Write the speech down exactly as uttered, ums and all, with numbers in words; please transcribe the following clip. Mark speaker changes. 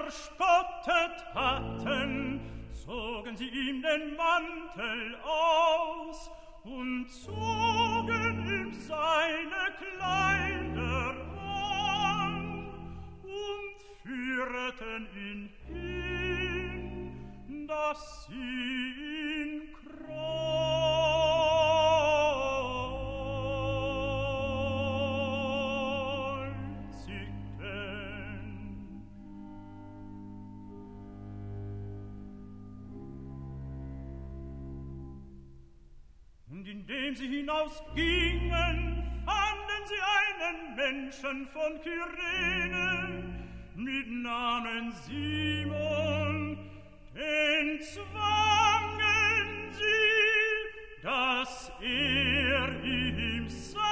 Speaker 1: verspottet hatten, zogen sie ihm den Mantel aus und zogen ihm seine Kleider an und führten ihn hin, dass sie ihn kreuzigten. Und indem sie hinausgingen, fanden sie einen Menschen von Kyrene mit Namen Simon, den zwangen sie, dass er ihm sagte,